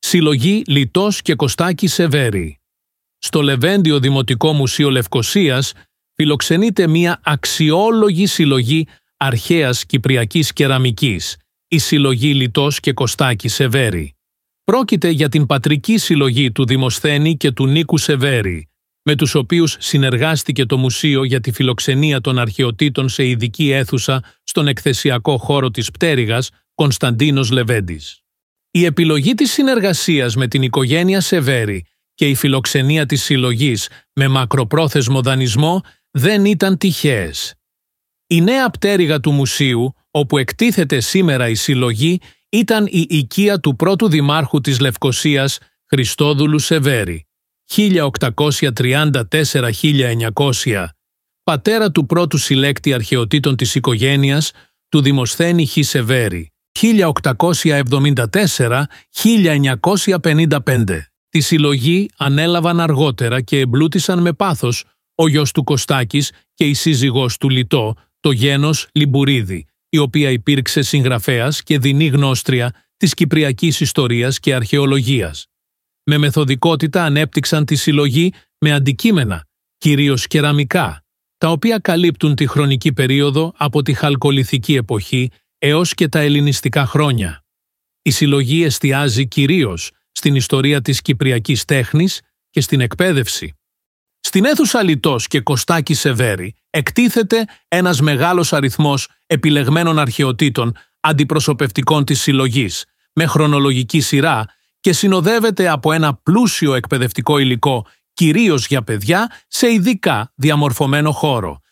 Συλλογή Λιτός και Κωστάκη Σεβέρη. Στο Λεβέντιο Δημοτικό Μουσείο Λευκωσίας φιλοξενείται μια αξιόλογη συλλογή αρχαίας κυπριακής κεραμικής, η Συλλογή Λιτός και Κωστάκη Σεβέρη. Πρόκειται για την πατρική συλλογή του Δημοσθένη και του Νίκου Σεβέρη, με τους οποίους συνεργάστηκε το Μουσείο για τη φιλοξενία των αρχαιοτήτων σε ειδική αίθουσα στον εκθεσιακό χώρο της Πτέρυγας Κωνσταντίνος Λεβέντης. Η επιλογή της συνεργασίας με την οικογένεια Σεβέρη και η φιλοξενία της συλλογής με μακροπρόθεσμο δανεισμό δεν ήταν τυχαίες. Η νέα πτέρυγα του μουσείου, όπου εκτίθεται σήμερα η συλλογή, ήταν η οικία του πρώτου δημάρχου της Λευκωσίας, Χριστόδουλου Σεβέρη, 1834-1900, πατέρα του πρώτου συλλέκτη αρχαιοτήτων της οικογένειας, του Δημοσθένη Χ. Σεβέρη, 1874-1955. Τη συλλογή ανέλαβαν αργότερα και εμπλούτησαν με πάθος ο γιος του Κωστάκης και η σύζυγός του Λιτό, το γένος Λιμπουρίδη, η οποία υπήρξε συγγραφέας και δεινή γνώστρια της κυπριακής ιστορίας και αρχαιολογίας. Με μεθοδικότητα ανέπτυξαν τη συλλογή με αντικείμενα, κυρίως κεραμικά, τα οποία καλύπτουν τη χρονική περίοδο από τη χαλκολιθική εποχή έως και τα ελληνιστικά χρόνια. Η συλλογή εστιάζει κυρίως στην ιστορία της κυπριακής τέχνης και στην εκπαίδευση. Στην αίθουσα Λιτός και Κωστάκη Σεβέρη εκτίθεται ένας μεγάλος αριθμός επιλεγμένων αρχαιοτήτων αντιπροσωπευτικών της συλλογής, με χρονολογική σειρά και συνοδεύεται από ένα πλούσιο εκπαιδευτικό υλικό, κυρίως για παιδιά, σε ειδικά διαμορφωμένο χώρο,